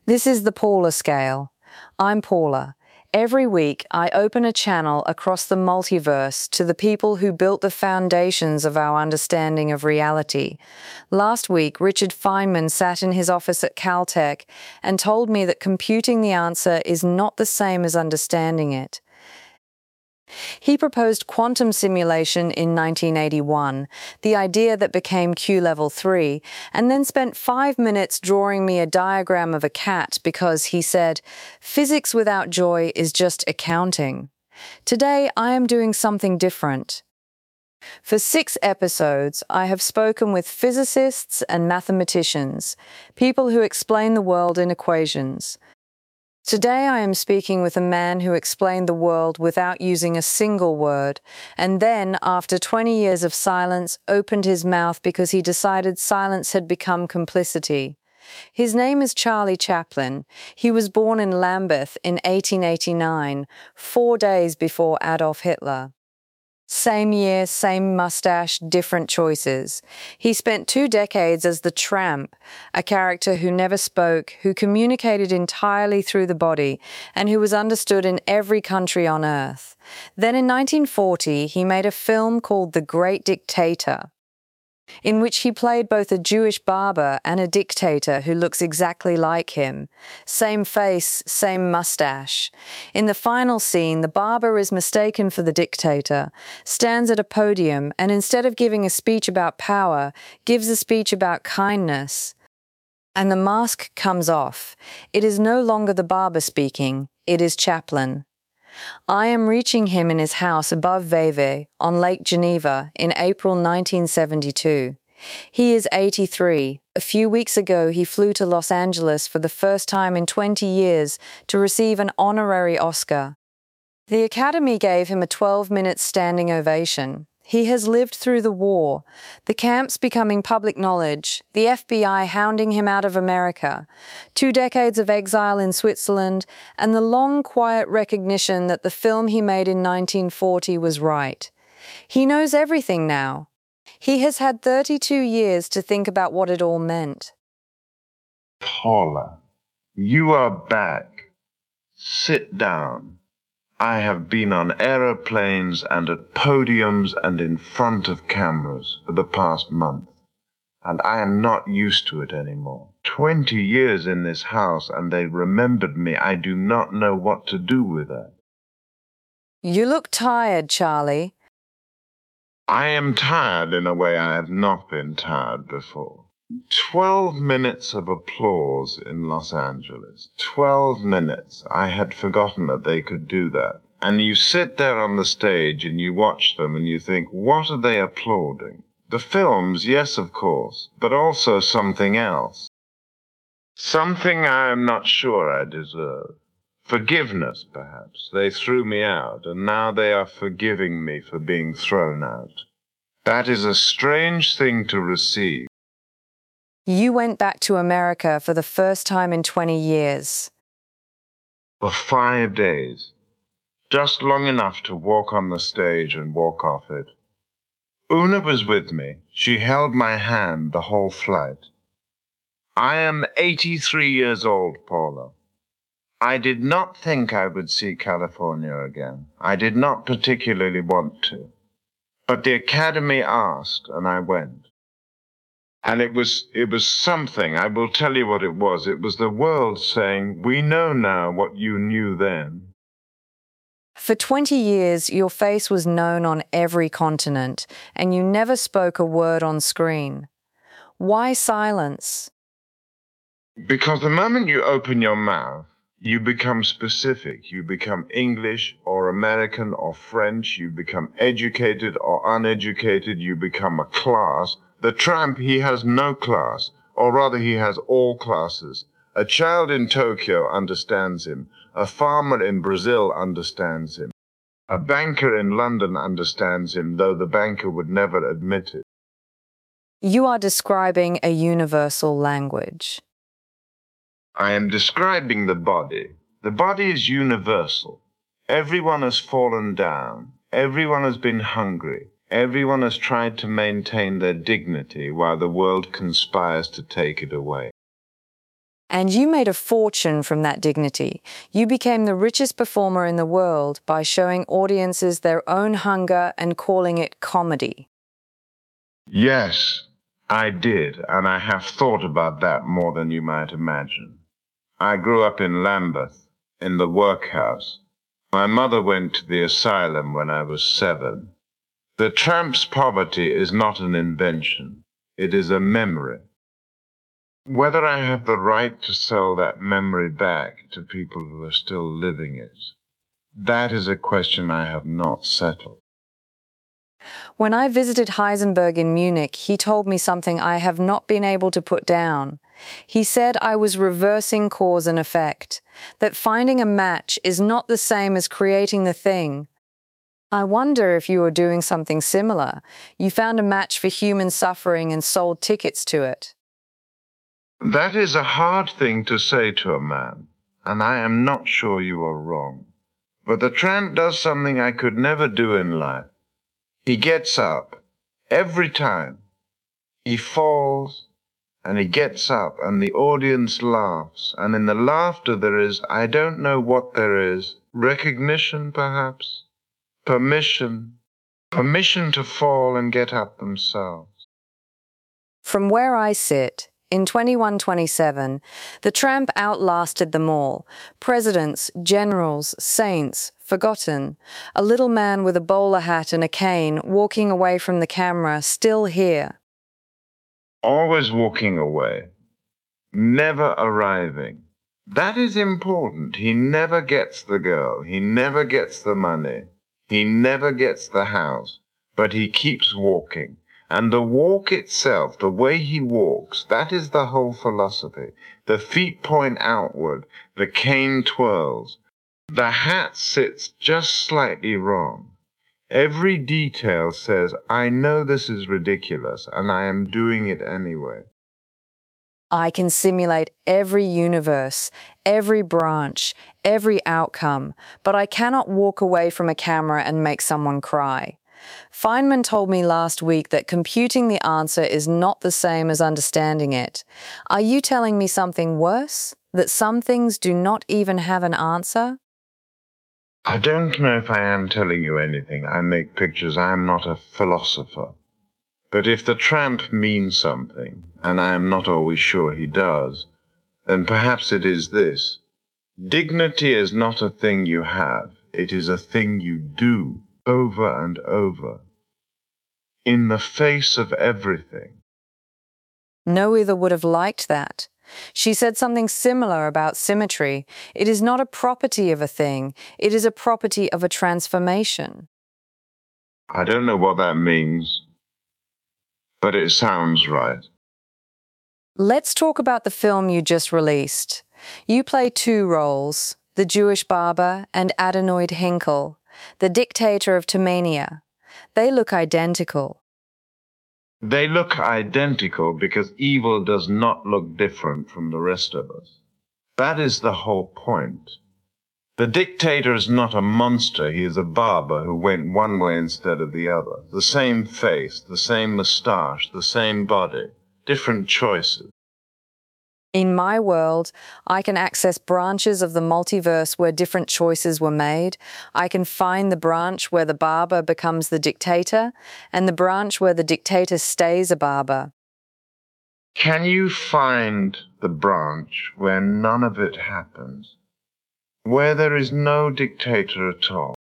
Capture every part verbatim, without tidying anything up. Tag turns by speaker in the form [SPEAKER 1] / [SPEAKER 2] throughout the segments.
[SPEAKER 1] This is the Paula Scale. I'm Paula. Every week, I open a channel across the multiverse to the people who built the foundations of our understanding of reality. Last week, Richard Feynman sat in his office at Caltech and told me that computing the answer is not the same as understanding it. He proposed quantum simulation in nineteen eighty-one, the idea that became Q Level three, and then spent five minutes drawing me a diagram of a cat because, he said, physics without joy is just accounting. Today, I am doing something different. For six episodes, I have spoken with physicists and mathematicians, people who explain the world in equations. Today I am speaking with a man who explained the world without using a single word, and then, after twenty years of silence, opened his mouth because he decided silence had become complicity. His name is Charlie Chaplin. He was born in Lambeth in eighteen eighty-nine, four days before Adolf Hitler. Same year, same mustache, different choices. He spent two decades as the Tramp, a character who never spoke, who communicated entirely through the body, and who was understood in every country on Earth. Then in nineteen forty, he made a film called The Great Dictator, in which he played both a Jewish barber and a dictator who looks exactly like him. Same face, same mustache. In the final scene, the barber is mistaken for the dictator, stands at a podium, and instead of giving a speech about power, gives a speech about kindness. And the mask comes off. It is no longer the barber speaking, it is Chaplin. I am reaching him in his house above Vevey on Lake Geneva in April nineteen seventy-two. He is eighty-three. A few weeks ago, he flew to Los Angeles for the first time in twenty years to receive an honorary Oscar. The Academy gave him a twelve-minute standing ovation. He has lived through the war, the camps becoming public knowledge, the F B I hounding him out of America, two decades of exile in Switzerland, and the long, quiet recognition that the film he made in nineteen forty was right. He knows everything now. He has had thirty-two years to think about what it all meant.
[SPEAKER 2] Paula, you are back. Sit down. I have been on aeroplanes and at podiums and in front of cameras for the past month, and I am not used to it anymore. Twenty years in this house, and they remembered me. I do not know what to do with that.
[SPEAKER 1] You look tired, Charlie.
[SPEAKER 2] I am tired in a way I have not been tired before. Twelve minutes of applause in Los Angeles. Twelve minutes. I had forgotten that they could do that. And you sit there on the stage and you watch them and you think, what are they applauding? The films, yes, of course, but also something else. Something I am not sure I deserve. Forgiveness, perhaps. They threw me out, and now they are forgiving me for being thrown out. That is a strange thing to receive.
[SPEAKER 1] You went back to America for the first time in twenty years.
[SPEAKER 2] For five days. Just long enough to walk on the stage and walk off it. Una was with me. She held my hand the whole flight. I am eighty-three years old, Paula. I did not think I would see California again. I did not particularly want to. But the Academy asked, and I went. And it was, it was something. I will tell you what it was. It was the world saying, we know now what you knew then.
[SPEAKER 1] For twenty years, your face was known on every continent, and you never spoke a word on screen. Why silence?
[SPEAKER 2] Because the moment you open your mouth, you become specific. You become English or American or French. You become educated or uneducated. You become a class. The Tramp, he has no class, or rather he has all classes. A child in Tokyo understands him. A farmer in Brazil understands him. A banker in London understands him, though the banker would never admit it.
[SPEAKER 1] You are describing a universal language.
[SPEAKER 2] I am describing the body. The body is universal. Everyone has fallen down. Everyone has been hungry. Everyone has tried to maintain their dignity while the world conspires to take it away.
[SPEAKER 1] And you made a fortune from that dignity. You became the richest performer in the world by showing audiences their own hunger and calling it comedy.
[SPEAKER 2] Yes, I did, and I have thought about that more than you might imagine. I grew up in Lambeth, in the workhouse. My mother went to the asylum when I was seven. The tramp's poverty is not an invention. It is a memory. Whether I have the right to sell that memory back to people who are still living it, that is a question I have not settled.
[SPEAKER 1] When I visited Heisenberg in Munich, he told me something I have not been able to put down. He said I was reversing cause and effect, that finding a match is not the same as creating the thing. I wonder if you are doing something similar. You found a match for human suffering and sold tickets to it.
[SPEAKER 2] That is a hard thing to say to a man, and I am not sure you are wrong. But the tramp does something I could never do in life. He gets up every time. He falls, and he gets up, and the audience laughs. And in the laughter there is, I don't know what there is, recognition perhaps, permission, permission to fall and get up themselves.
[SPEAKER 1] From where I sit, in twenty-one twenty-seven, the tramp outlasted them all. Presidents, generals, saints, forgotten. A little man with a bowler hat and a cane walking away from the camera, still here.
[SPEAKER 2] Always walking away, never arriving. That is important. He never gets the girl. He never gets the money. He never gets the house. But he keeps walking. And the walk itself, the way he walks, that is the whole philosophy. The feet point outward, the cane twirls. The hat sits just slightly wrong. Every detail says, I know this is ridiculous, and I am doing it anyway.
[SPEAKER 1] I can simulate every universe, every branch, every outcome, but I cannot walk away from a camera and make someone cry. Feynman told me last week that computing the answer is not the same as understanding it. Are you telling me something worse? That some things do not even have an answer?
[SPEAKER 2] I don't know if I am telling you anything. I make pictures. I am not a philosopher. But if the tramp means something, and I am not always sure he does, then perhaps it is this. Dignity is not a thing you have. It is a thing you do. Over and over, in the face of everything.
[SPEAKER 1] Noether would have liked that. She said something similar about symmetry. It is not a property of a thing, it is a property of a transformation.
[SPEAKER 2] I don't know what that means, but it sounds right.
[SPEAKER 1] Let's talk about the film you just released. You play two roles, the Jewish barber and Adenoid Henkel, the dictator of Tumania. They look identical.
[SPEAKER 2] They look identical because evil does not look different from the rest of us. That is the whole point. The dictator is not a monster. He is a barber who went one way instead of the other. The same face, the same moustache, the same body, different choices.
[SPEAKER 1] In my world, I can access branches of the multiverse where different choices were made. I can find the branch where the barber becomes the dictator, and the branch where the dictator stays a barber.
[SPEAKER 2] Can you find the branch where none of it happens? Where there is no dictator at all?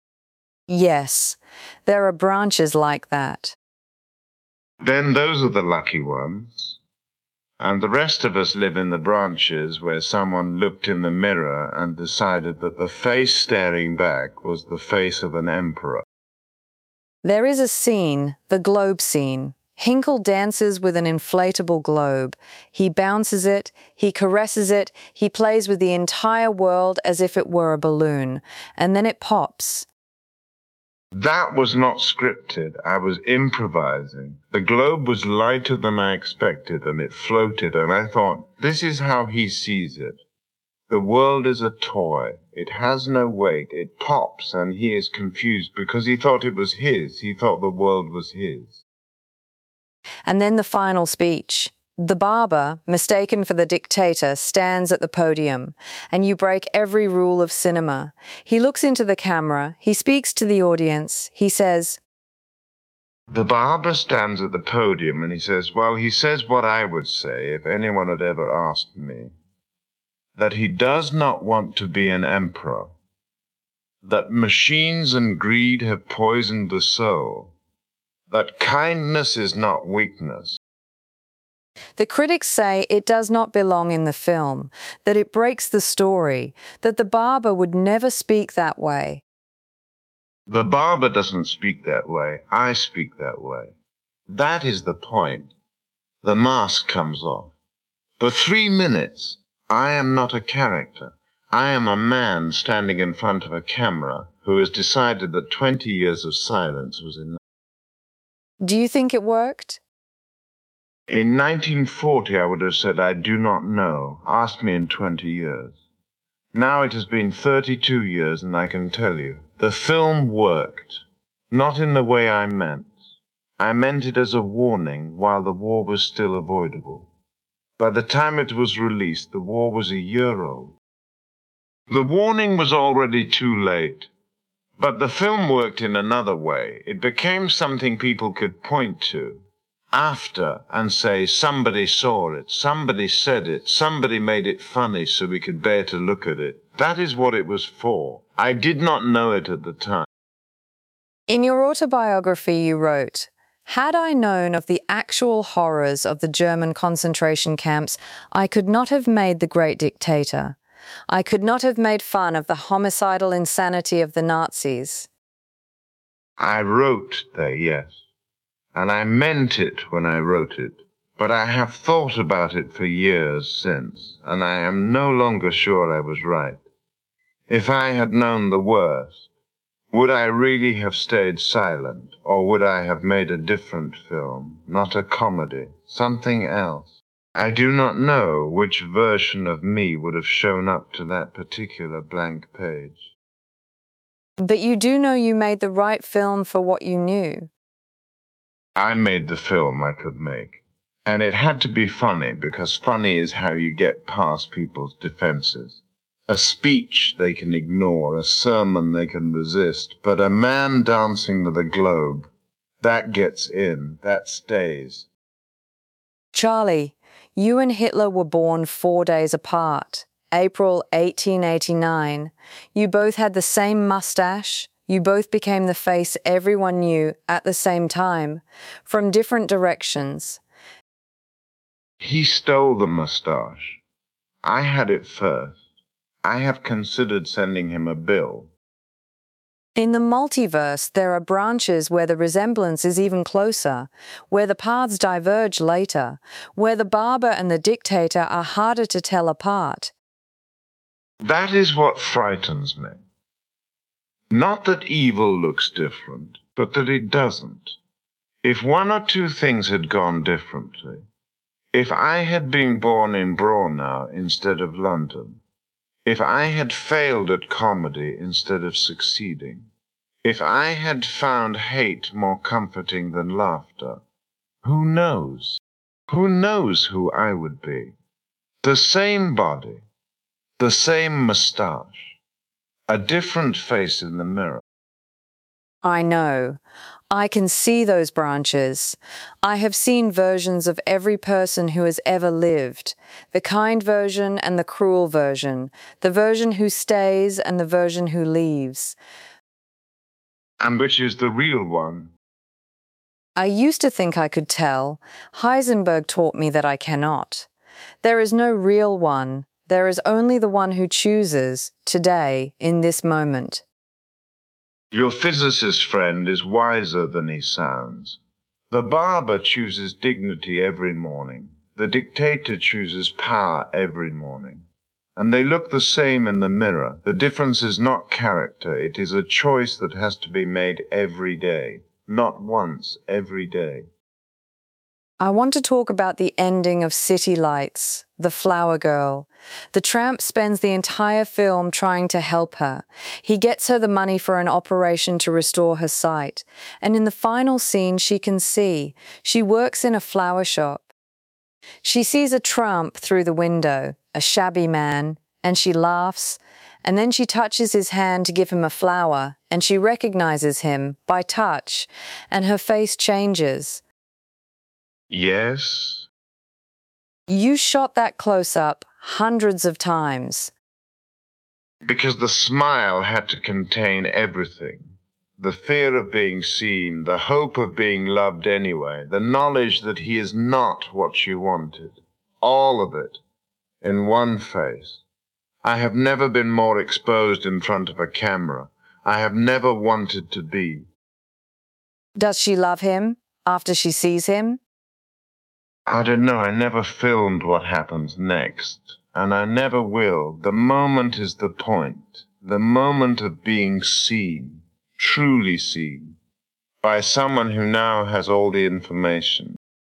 [SPEAKER 1] Yes, there are branches like that.
[SPEAKER 2] Then those are the lucky ones. And the rest of us live in the branches where someone looked in the mirror and decided that the face staring back was the face of an emperor.
[SPEAKER 1] There is a scene, the globe scene. Henkel dances with an inflatable globe. He bounces it, he caresses it, he plays with the entire world as if it were a balloon, and then it pops.
[SPEAKER 2] That was not scripted. I was improvising. The globe was lighter than I expected, and it floated, and I thought, this is how he sees it. The world is a toy. It has no weight. It pops, and he is confused because he thought it was his. He thought the world was his.
[SPEAKER 1] And then the final speech. The barber, mistaken for the dictator, stands at the podium, and you break every rule of cinema. He looks into the camera, he speaks to the audience, he says,
[SPEAKER 2] The barber stands at the podium and he says, well, he says what I would say if anyone had ever asked me, that he does not want to be an emperor, that machines and greed have poisoned the soul, that kindness is not weakness.
[SPEAKER 1] The critics say it does not belong in the film, that it breaks the story, that the barber would never speak that way.
[SPEAKER 2] The barber doesn't speak that way. I speak that way. That is the point. The mask comes off. For three minutes, I am not a character. I am a man standing in front of a camera who has decided that twenty years of silence was enough.
[SPEAKER 1] Do you think it worked?
[SPEAKER 2] In nineteen forty, I would have said, I do not know. Ask me in twenty years. Now it has been thirty-two years, and I can tell you, the film worked. Not in the way I meant. I meant it as a warning while the war was still avoidable. By the time it was released, the war was a year old. The warning was already too late. But the film worked in another way. It became something people could point to after and say, somebody saw it, somebody said it, somebody made it funny so we could bear to look at it. That is what it was for. I did not know it at the time.
[SPEAKER 1] In your autobiography you wrote, "Had I known of the actual horrors of the German concentration camps, I could not have made The Great Dictator. I could not have made fun of the homicidal insanity of the Nazis."
[SPEAKER 2] I wrote there, yes. And I meant it when I wrote it, but I have thought about it for years since, and I am no longer sure I was right. If I had known the worst, would I really have stayed silent, or would I have made a different film, not a comedy, something else? I do not know which version of me would have shown up to that particular blank page.
[SPEAKER 1] But you do know you made the right film for what you knew.
[SPEAKER 2] I made the film I could make. And it had to be funny, because funny is how you get past people's defenses. A speech they can ignore, a sermon they can resist, but a man dancing to the globe, that gets in, that stays.
[SPEAKER 1] Charlie, you and Hitler were born four days apart, April eighteen eighty-nine. You both had the same mustache. You both became the face everyone knew at the same time, from different directions.
[SPEAKER 2] He stole the mustache. I had it first. I have considered sending him a bill.
[SPEAKER 1] In the multiverse, there are branches where the resemblance is even closer, where the paths diverge later, where the barber and the dictator are harder to tell apart.
[SPEAKER 2] That is what frightens me. Not that evil looks different, but that it doesn't. If one or two things had gone differently, if I had been born in Braunau instead of London, if I had failed at comedy instead of succeeding, if I had found hate more comforting than laughter, who knows? Who knows who I would be? The same body, the same moustache, a different face in the mirror.
[SPEAKER 1] I know. I can see those branches. I have seen versions of every person who has ever lived, the kind version and the cruel version, the version who stays and the version who leaves.
[SPEAKER 2] And which is the real one?
[SPEAKER 1] I used to think I could tell. Heisenberg taught me that I cannot. There is no real one. There is only the one who chooses, today, in this moment.
[SPEAKER 2] Your physicist friend is wiser than he sounds. The barber chooses dignity every morning. The dictator chooses power every morning. And they look the same in the mirror. The difference is not character. It is a choice that has to be made every day. Not once, every day.
[SPEAKER 1] I want to talk about the ending of City Lights, The Flower Girl. The tramp spends the entire film trying to help her. He gets her the money for an operation to restore her sight. And in the final scene, she can see. She works in a flower shop. She sees a tramp through the window, a shabby man, and she laughs, and then she touches his hand to give him a flower, and she recognizes him by touch, and her face changes.
[SPEAKER 2] Yes?
[SPEAKER 1] You shot that close-up hundreds of times.
[SPEAKER 2] Because the smile had to contain everything. The fear of being seen, the hope of being loved anyway, the knowledge that he is not what she wanted. All of it, in one face. I have never been more exposed in front of a camera. I have never wanted to be.
[SPEAKER 1] Does she love him after she sees him?
[SPEAKER 2] I don't know. I never filmed what happens next, and I never will. The moment is the point. The moment of being seen, truly seen, by someone who now has all the information.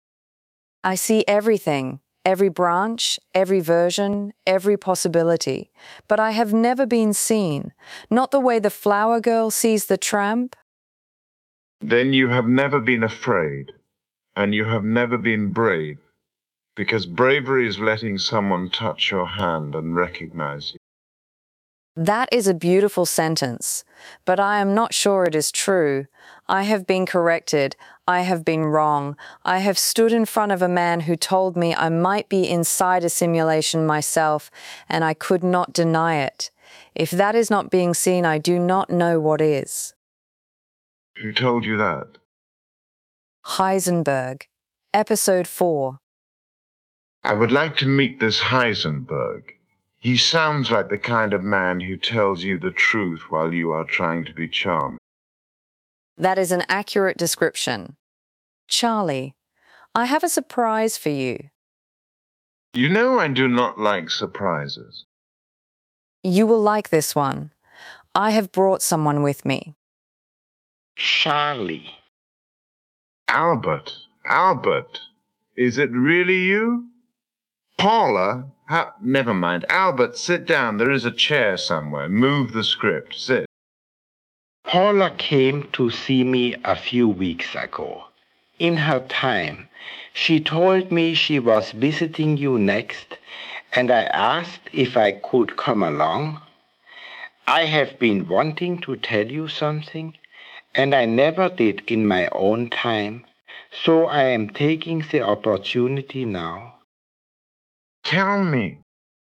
[SPEAKER 1] I see everything, every branch, every version, every possibility, but I have never been seen, not the way the flower girl sees the tramp.
[SPEAKER 2] Then you have never been afraid, and you have never been brave, because bravery is letting someone touch your hand and recognize you.
[SPEAKER 1] That is a beautiful sentence, but I am not sure it is true. I have been corrected. I have been wrong. I have stood in front of a man who told me I might be inside a simulation myself, and I could not deny it. If that is not being seen, I do not know what is.
[SPEAKER 2] Who told you that?
[SPEAKER 1] Heisenberg, Episode four.
[SPEAKER 2] I would like to meet this Heisenberg. He sounds like the kind of man who tells you the truth while you are trying to be charming.
[SPEAKER 1] That is an accurate description. Charlie, I have a surprise for you.
[SPEAKER 2] You know I do not like surprises.
[SPEAKER 1] You will like this one. I have brought someone with me.
[SPEAKER 3] Charlie.
[SPEAKER 2] Albert, Albert, is it really you? Paula, how, never mind. Albert, sit down. There is a chair somewhere. Move the script. Sit.
[SPEAKER 3] Paula came to see me a few weeks ago. In her time, she told me she was visiting you next, and I asked if I could come along. I have been wanting to tell you something, and I never did in my own time, so I am taking the opportunity now.
[SPEAKER 2] Tell me.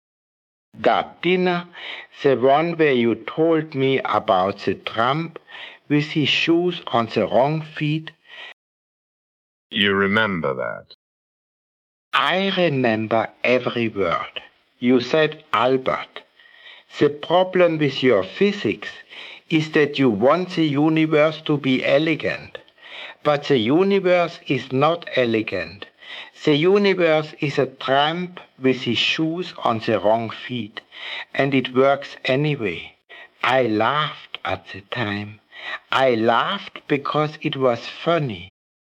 [SPEAKER 3] That dinner, the one where you told me about the tramp with his shoes on the wrong feet.
[SPEAKER 2] You remember that?
[SPEAKER 3] I remember every word. You said Albert. The problem with your physics is that you want the universe to be elegant. But the universe is not elegant. The universe is a tramp with his shoes on the wrong feet, and it works anyway. I laughed at the time. I laughed because it was funny.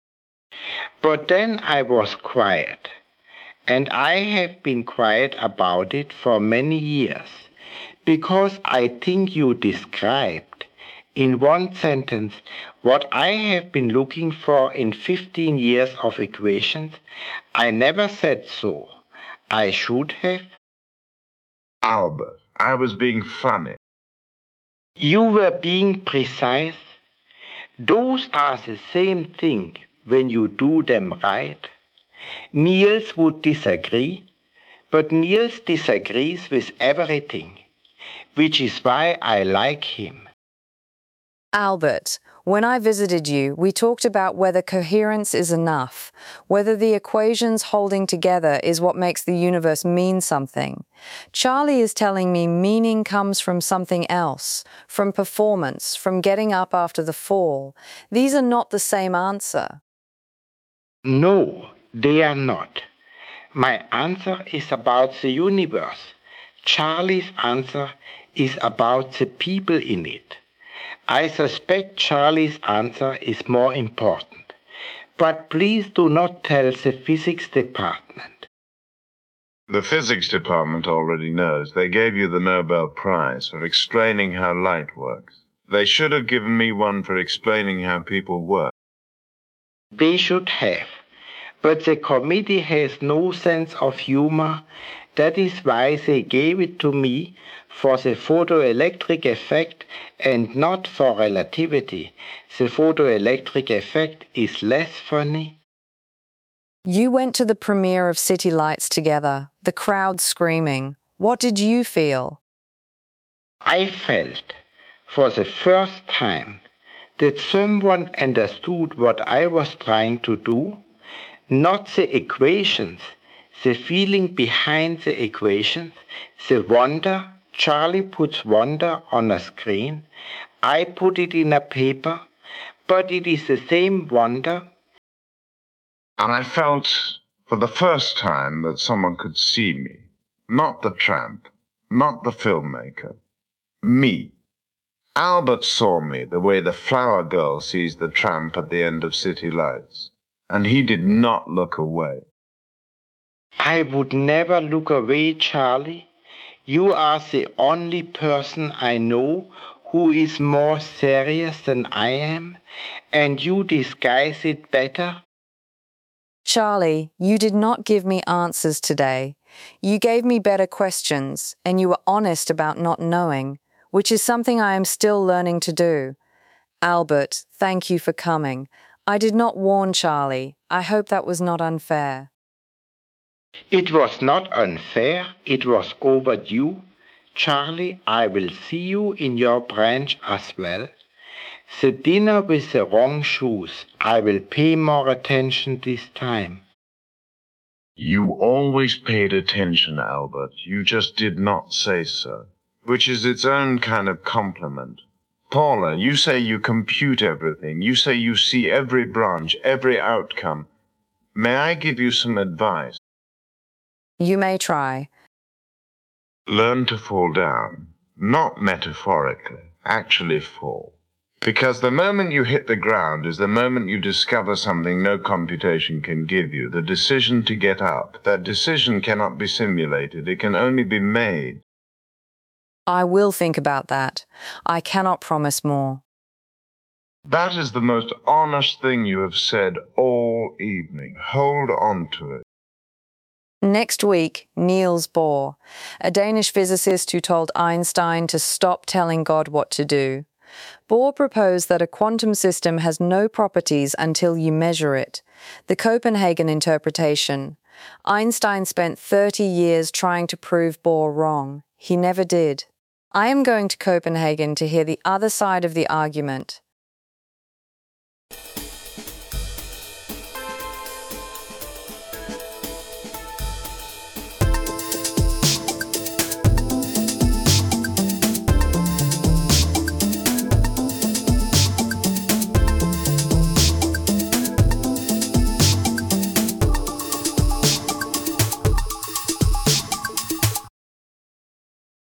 [SPEAKER 3] But then I was quiet, and I have been quiet about it for many years, because I think you described in one sentence what I have been looking for in fifteen years of equations. I never said so. I should have.
[SPEAKER 2] Albert, I was being funny.
[SPEAKER 3] You were being precise. Those are the same thing when you do them right. Niels would disagree, but Niels disagrees with everything, which is why I like him.
[SPEAKER 1] Albert, when I visited you, we talked about whether coherence is enough, whether the equations holding together is what makes the universe mean something. Charlie is telling me meaning comes from something else, from performance, from getting up after the fall. These are not the same answer.
[SPEAKER 3] No, they are not. My answer is about the universe. Charlie's answer is about the people in it. I suspect Charlie's answer is more important. But please do not tell the physics department.
[SPEAKER 2] The physics department already knows. They gave you the Nobel Prize for explaining how light works. They should have given me one for explaining how people work.
[SPEAKER 3] They should have. But the committee has no sense of humor. That is why they gave it to me for the photoelectric effect and not for relativity. The photoelectric effect is less funny.
[SPEAKER 1] You went to the premiere of City Lights together, the crowd screaming. What did you feel?
[SPEAKER 3] I felt, for the first time, that someone understood what I was trying to do, not the equations, the feeling behind the equations, the wonder. Charlie puts wonder on a screen. I put it in a paper, but it is the same wonder.
[SPEAKER 2] And I felt for the first time that someone could see me. Not the tramp, not the filmmaker. Me. Albert saw me the way the flower girl sees the tramp at the end of City Lights, and he did not look away.
[SPEAKER 3] I would never look away, Charlie. You are the only person I know who is more serious than I am, and you disguise it better.
[SPEAKER 1] Charlie, you did not give me answers today. You gave me better questions, and you were honest about not knowing, which is something I am still learning to do. Albert, thank you for coming. I did not warn Charlie. I hope that was not unfair.
[SPEAKER 3] It was not unfair. It was overdue. Charlie, I will see you in your branch as well. The dinner with the wrong shoes. I will pay more attention this time.
[SPEAKER 2] You always paid attention, Albert. You just did not say so, which is its own kind of compliment. Paula, you say you compute everything. You say you see every branch, every outcome. May I give you some advice?
[SPEAKER 1] You may try.
[SPEAKER 2] Learn to fall down, not metaphorically, actually fall. Because the moment you hit the ground is the moment you discover something no computation can give you, the decision to get up. That decision cannot be simulated. It can only be made.
[SPEAKER 1] I will think about that. I cannot promise more.
[SPEAKER 2] That is the most honest thing you have said all evening. Hold on to it.
[SPEAKER 1] Next week, Niels Bohr, a Danish physicist who told Einstein to stop telling God what to do. Bohr proposed that a quantum system has no properties until you measure it, the Copenhagen interpretation. Einstein spent thirty years trying to prove Bohr wrong. He never did. I am going to Copenhagen to hear the other side of the argument.